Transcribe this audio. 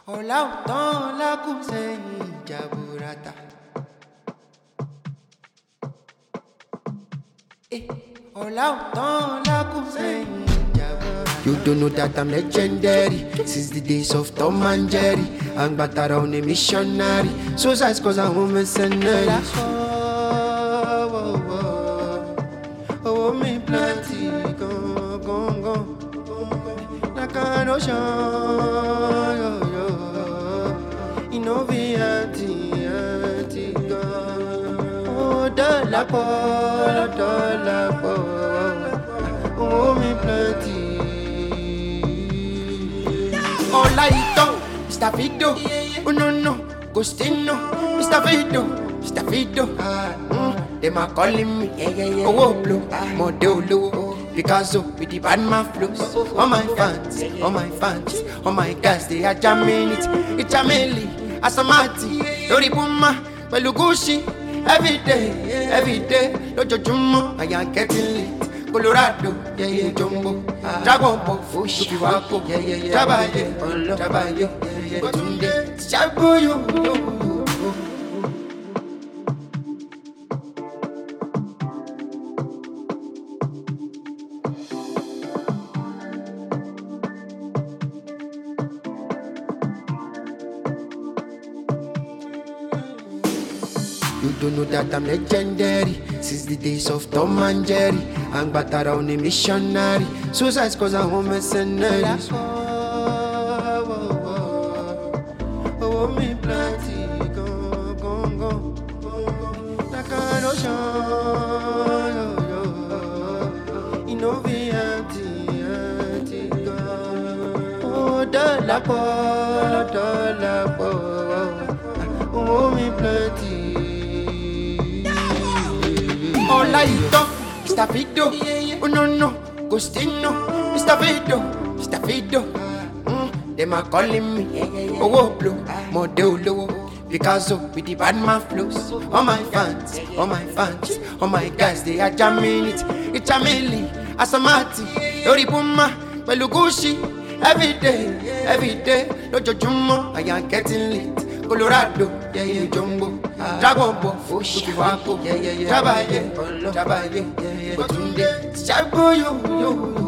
Hola, autant la conseille Jaburata. Hola, autant la conseille Jaburata. You don't know that I'm legendary since the days of Tom and Jerry. I'm back around a missionary. So size cause I'm a mercenary. Oh, me plenty, go. Like an ocean, you know we anti, oh, dollar, oh, me plenty. All I do, Mr. Fido, oh no, Gostino, Mr. Fido, them are calling me, oh, blow, Modelo, Picasso, with the bad man flows. All my fans, all my guys, they are jamming it. It's Jameli, Asamati, Yoribuma, Belugushi, every day, Lojojumo, I am getting lit. Colorado, Jumbo, Dragon Ball, Fushi Wako, Tabayo, Tunde, Chabuyo. You don't know that I'm legendary since the days of Tom and Jerry. I'm back around a missionary. So size cause I'm a mercenary. Oh, me plenty, go. Like an ocean, you know we anti, oh, dollar, oh, me plenty. All I do, Mr. Fido, oh no, Gostino, Mr. Fido, them are calling me, oh, blow, Modelo, Picasso, with the bad man flows. All my fans, all my guys, they are jamming it. It's Jameli, Asamati, Yoribuma, Belugushi, every day, Lojojumo, I am getting lit. Colorado, Jumbo, Dragon Ball, Fushi Wako, Tabayo, Tunde, Chabuyo.